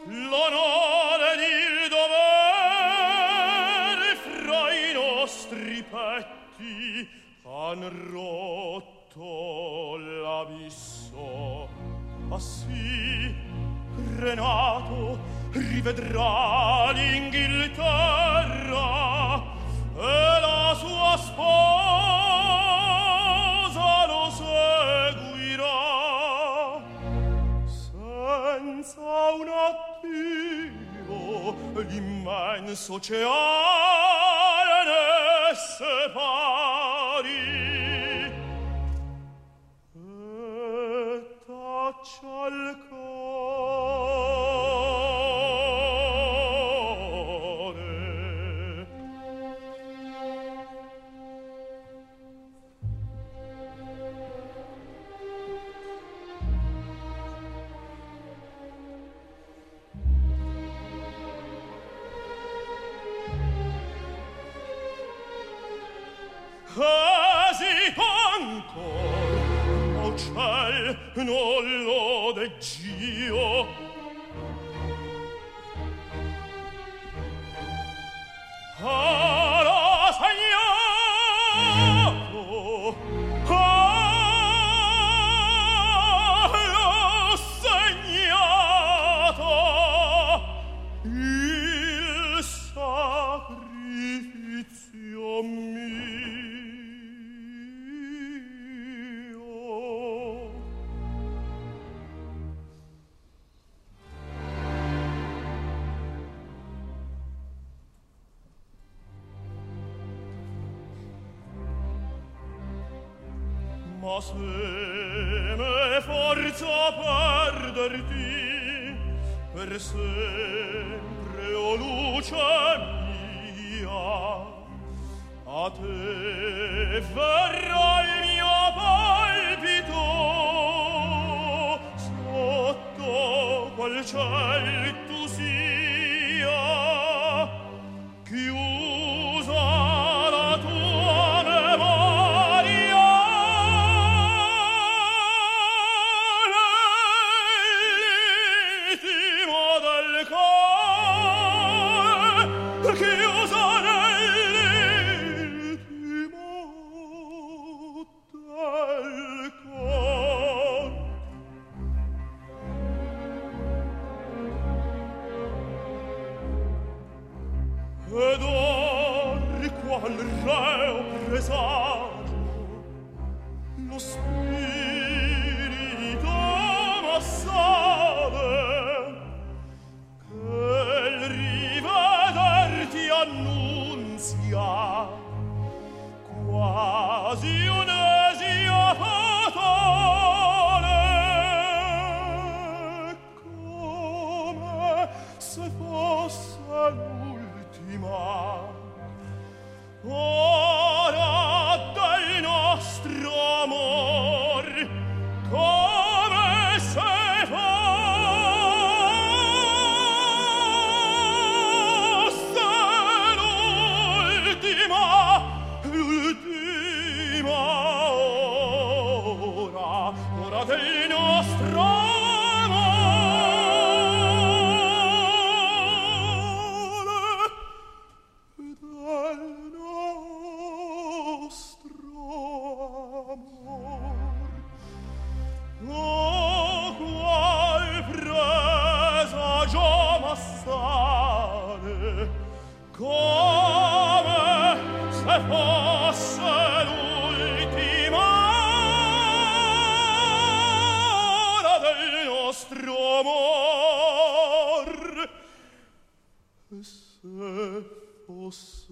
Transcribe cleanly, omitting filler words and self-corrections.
l'onore ed il dovere fra i nostri petti han rotto l'abisso. Ah sì, Renato rivedrà l'Inghilterra e la sua sposa lo seguirà senza un attimo l'immenso oceano ne separi e taccia il esito ancor, o ciel, non lode Dio. Ara segnato, l'ho segnato, il sacrificio mio. Ma se me forza perderti per sempre, o luce mia, a te verrà il mio palpito sotto quel ciel tu sia, chiusa la tua memoria nell'intimo del cuore, chiusa nell'intimo del cuore. Ed or qual reo presagio lo spirito m'assale che il rivederti annunzia quasi un'esia fatale, come se fosse l'ultima ora del nostro amor, come se fosse l'ultima ora del nostro amore, del nostro amor. Oh, qual presagio m'assale, come se fosse l'ultima ora del nostro amor, e se fosse